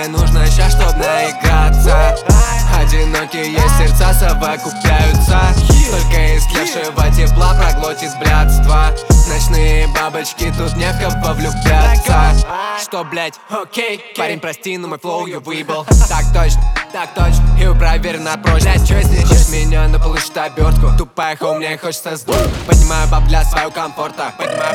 мне нужно щас, чтоб наиграться. Одинокие сердца совокупляются. Только истлевшего тепла проглотит блядство. Ночные бабочки, тут не в кого влюбляться. Что, блять, окей, парень, прости, но мой флоу я выебал. Так точно, и проверь на прочность. Чё сничишь меня, но получишь обертку. Тупая хоу, мне хочется сдуть. Поднимаю бабля своего комфорта.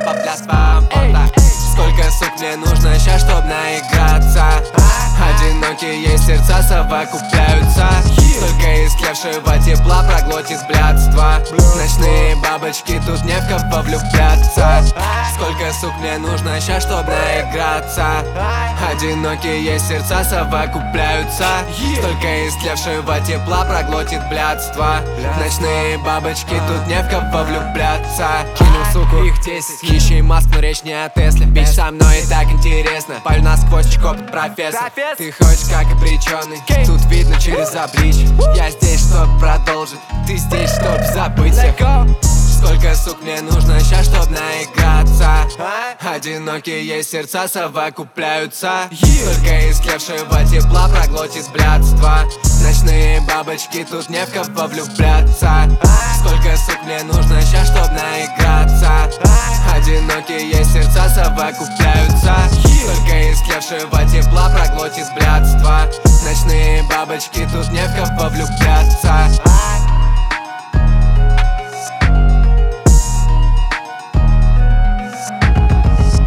Сколько сук мне нужно щас, чтоб наиграться. Одинокие сердца совокупляются. Только истлевшего тепла проглотит блядство. Ночные бабочки, тут не в кого влюбляться. Сколько сук мне нужно щас, чтоб наиграться. Одинокие сердца совокупляются. Только истлевшего тепла проглотит блядство. Ночные бабочки, тут не в кого влюбляться. Кинул суку, их 10. Ищи маск, но речь не о Тесле. Бич со мной и так интересно. Палю насквозь, чекоп, профессор. Ты хочешь как обреченный, тут видно через облич. Я здесь, чтоб продолжить, ты здесь, чтоб забыть всех. Сколько сук мне нужно щас, чтоб наиграться. Одинокие сердца совокупляются. Только истлевшего тепла проглотит блядство. Ночные бабочки, тут не в кого влюбляться. Сколько сук мне нужно щас, чтоб наиграться. Одинокие сердца совокупляются. Только истлевшего тепла проглотит блядство. Ночные бабочки, тут не в кого влюбляться.